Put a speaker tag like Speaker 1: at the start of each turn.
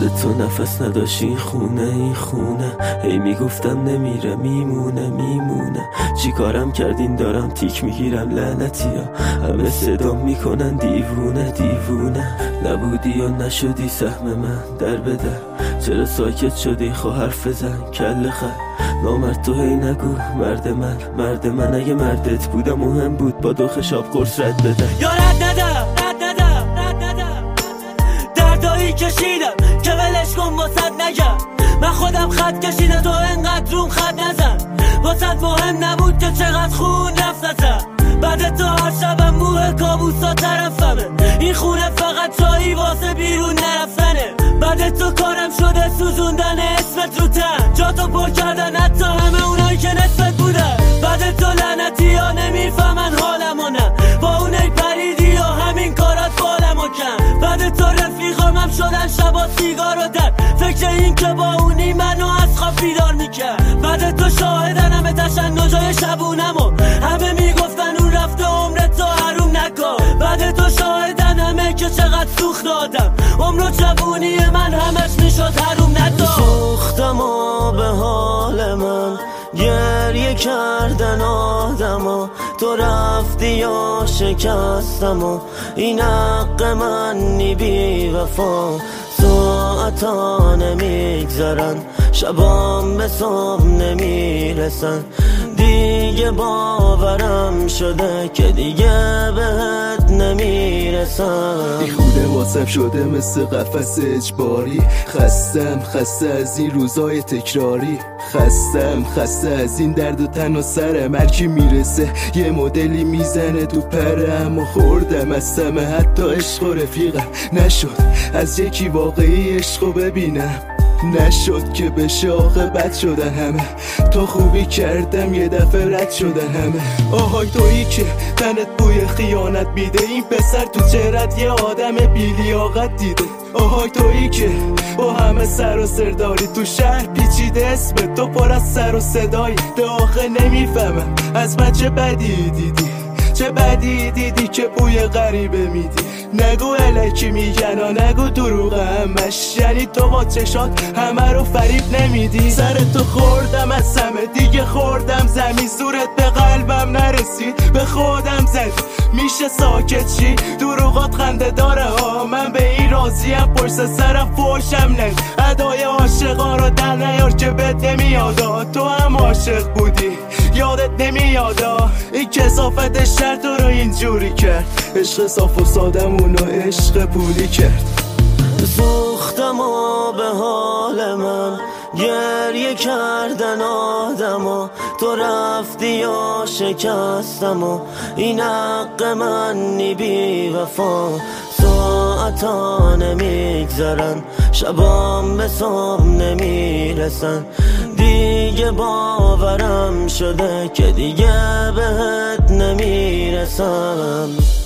Speaker 1: بعد تو نفس نداشت این خونه هی میگفتم نمیره میمونه چی کارم کردین دارم تیک میگیرم لعنتیا همه صدا میکنن دیوونه نبودی یا نشدی سهم من در بدر چرا ساکت شدی خوا حرف بزن کل خر نامرد تو هی نگو مرد من اگه مردت بودم مهم بود با دو خشاب قرص رد بدن
Speaker 2: یا رد ندم دردایی کشیدم که ولش کن واسد نگم من خودم خط کشیدم تو انقدر روم خط نزن واسد مهم نبود که چقدر خون رفت ازم بعد تو هر شبم موه کابوسا طرفمه این خونه فقط جایی واسه بیرون نرفتنه بعد تو کارم شده سوزوندن اسمت رو تن جا تو پر کردن حتی همه اونایی که نسبت بودن بعد تو لعنتی ها نمیفهمن حالمو نه با اونای پریدی یا همین کارات بالمو کن بعد تو رفیقامم شدن شبا سیگار و در فکر این که با اونی منو از خواب بیدار میکرد بعد تو شاهدن همه تشنجای شبونمو همه میگفتن اون رفته عمرت تو حروم نکن بعد تو شاهدن همه که چقدر سوخت آدم عمر جوونی من همش میشد حروم ندار
Speaker 1: سوختم و به حال من گریه کردن آدم تو رفتی یا شکستم و این حق منی بی وفا ساعتا نمیگذرن شبام به صبح نمیرسن دیگه باورم شده که دیگه بهت نمیرسم
Speaker 3: این خونه واسم شده مثل قفس اجباری خسته از این روزای تکراری خسته از این درد و تن و سرم هرکی میرسه یه مدلی میزنه تو پرم و خوردم از سمه حتی عشق و رفیقم نشد از یکی واقعی عشقو ببینم نشد که به شاخ بد شدن همه تو خوبی کردم یه دفعه رد شدن همه آهای تویی که تنت بوی خیانت میده این پسر تو چهرت یه آدم بی‌لیاقت دیده آهای تویی که با همه سر و سرداری تو شهر پیچیده اسم تو پر از سر و صدایی به آخه نمیفهمم از من چه بدی دیدی که بوی غریبه میدی نگو الکی میگن و نگو دروغ همش یعنی تو با چشات همه رو فریب نمیدی سر تو خوردم از همه دیگه خوردم زمین زورت به قلبم نرسید به خودم زد میشه ساکت چی دروغات خنده داره ها من به این راضیم پشت سرم فوشم نه ادای عاشقا رو در نیار که بهت نمیادا تو هم عاشق بودی یادت نمیادا این کثافت شهر تو رو اینجوری کرد عشق صاف و سادمونو عشق پولی کرد
Speaker 1: سوختم و به حال من گریه کردن آدم تو رفتی یا شکستم و این حق منی بی وفا ساعتا نمیگذرن شبام به صبح نمیرسن دیگه باورم شده که دیگه بهت نمیرسم